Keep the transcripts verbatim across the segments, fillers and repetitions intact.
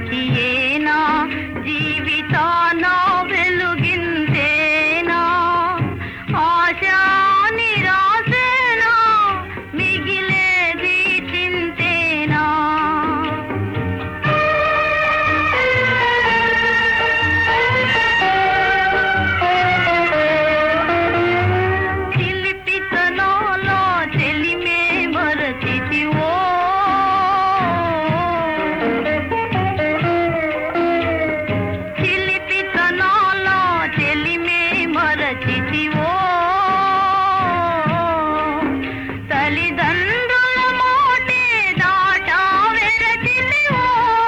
భ్రాంతియేనా జీవితాన వెలుగిందేనా ఆశా నిరాశేనా మిగిలేది చింతేనా చిలిపితనంలో చెలిమే మరచితివో చిలిపితనంలో చెలిమే మరచితివో తల్లిదండ్రుల మోటే దాటా వెరచితివో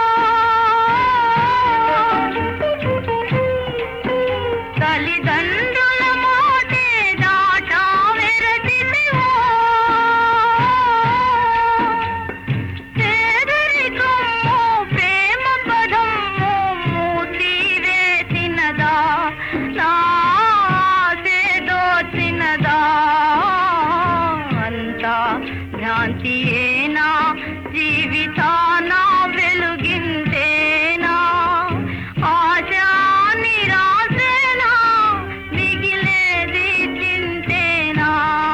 తల్లిదండ్రుల మోటే దాటా వెరచితివో పేదరికము ప్రేమ పదము మూసివేసినదా నా ఆశేదోచినదా అంతా భ్రాంతియేనా జీవితాన వెలుగిందేనా ఆశా నిరాశేనా మిగిలేది చింతేనా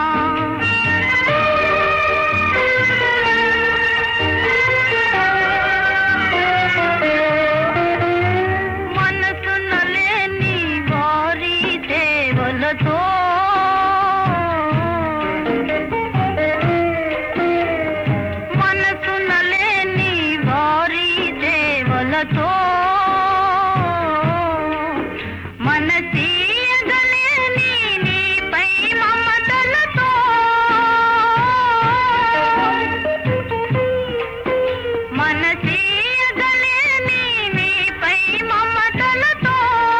మనసున లేని వారి సేవలతో మనసున లేని వారి సేవలతో మనసీయగలేని నీపై మమతలతో మనసీయగలేని నీపై మమతలతో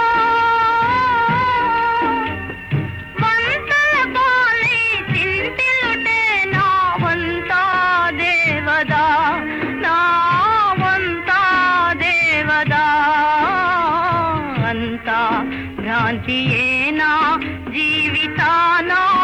వంతల పాలై చింతిలుటే నా వంతా దేవదా నా వంతా దేవదా అంతా భ్రాంతియేనా జీవితాన